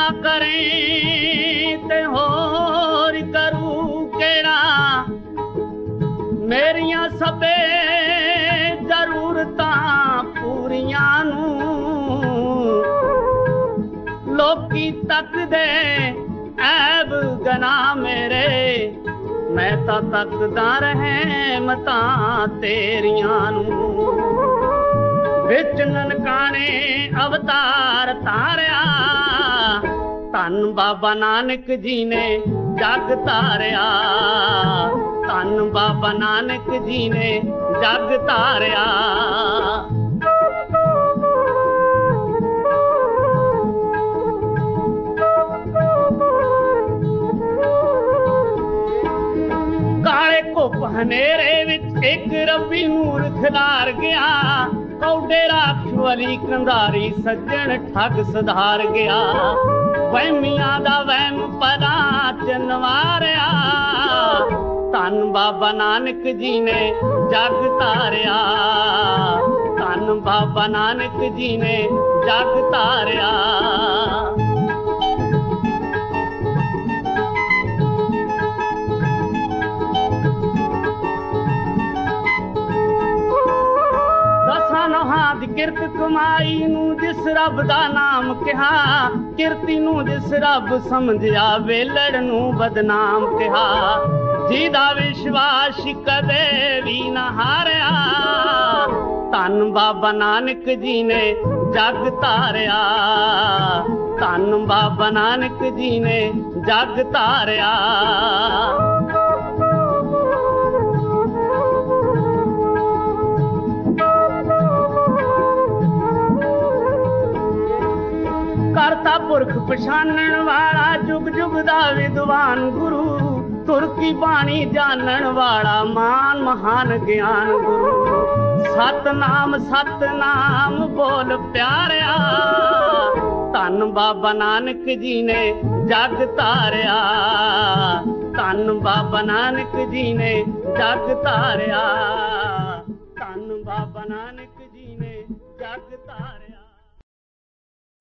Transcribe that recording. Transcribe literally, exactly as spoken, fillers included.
करें ते होर करू केड़ा मेरियां सबे जरूरतां पूरियां नूं लोकी तकदे ऐब गना मेरे मैं तां तकदा रहमतां तेरियां नूं विच ननकाने अवतार तारिया धन बाबा नानक जी ने जग तारिया धन बाबा नानक जी ने जग तारिया काले घुप हनेरे विच एक रब्बी नूर खिलार गया कौडे राख वाली कंधारी सज्जन ठग सुधार गया वहमियां दा वहम परा चनवारिया धन बाबा नानक जी ने जग तारिया धन बाबा नानक जी ने जग तारिया किरत कमाई नू जिस रब दा नाम कहा किरती नू जिस रब समझिया वेलड़ नू बदनाम कहा जिदा विश्वास कदे भी न हारिया धन बाबा नानक जी ने जग तारिया धन बाबा नानक जी ने जग तारिया करता पुरख पछाणन वाला जुग जुग दा विद्वान गुरु तुरकी बाणी जानन वाला मान महान ज्ञान गुरु सतनाम सतनाम बोल प्यारिया धन बाबा नानक जी ने जग तारिया धन बाबा नानक जी ने जग तारिया धन बाबा नानक जी ने जग तारिया।